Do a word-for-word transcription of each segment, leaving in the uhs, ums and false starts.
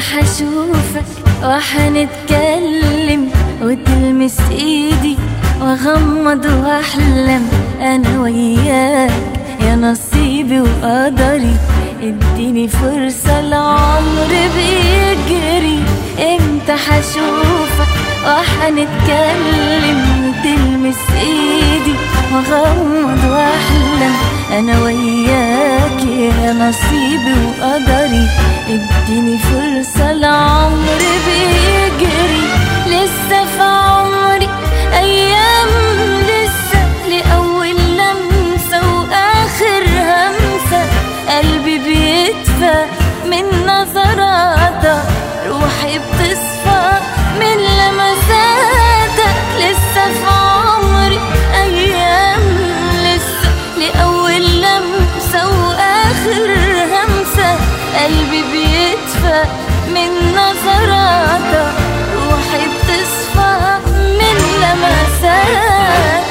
حشوفك وحنتكلم وتلمس ايدي واغمض واحلم انا وياك يا نصيبي وقدري. اديني فرصة العمر بيجري، امتى حشوفك وحنتكلم وتلمس ايدي واغمض واحلم انا وياك يا نصيبي وقدري. اديني فرصة العمر بيجري، لسه في عمري ايام، لسه لأول لمسة واخر همسة. قلبي بيدفى من نظراتك، روحي بتصفى من لمساتك. لسه في عمري ايام، لسه لأول لمسة واخر همسة. قلبي بيدفى من نظراتك، روحي بتصفى من لمساتك.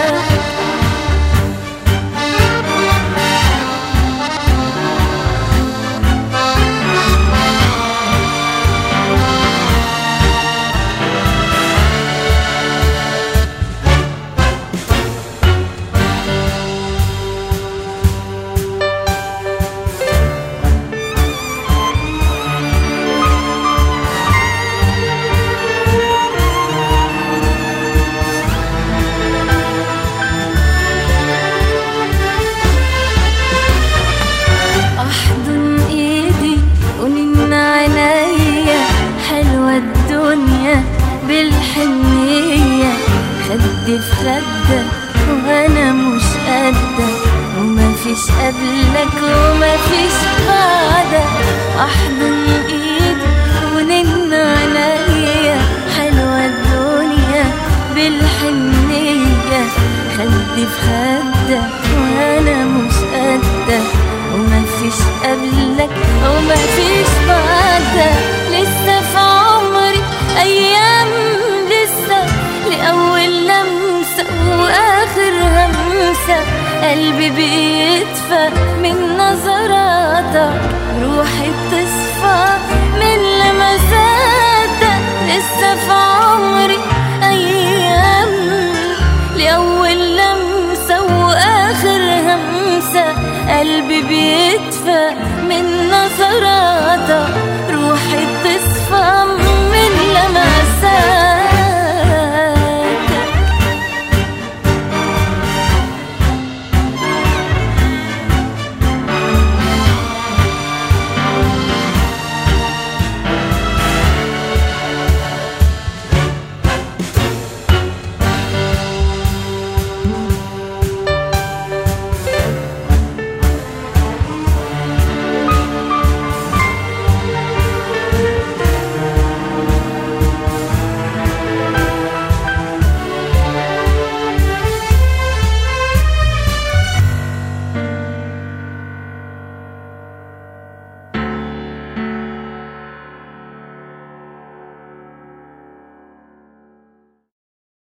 بالحنية خدي في خدك وانا مش قدك، ومفيش قبلك ومفيش بعدك. احضن ايدي ونن عليا، حلوة الدنيا بالحنية خدي في خدك وانا مش قدك، ومفيش قبلك ومفيش بعدك. لسه في عمري ايام، لسه لأول لمسة واخر همسة. قلبي بيدفى من نظراتك، روحي بتصفى من لمساتك. لسه في عمري ايام، لأول لمسة واخر همسة. قلبي بيدفى من نظراتك، روحي بتصفى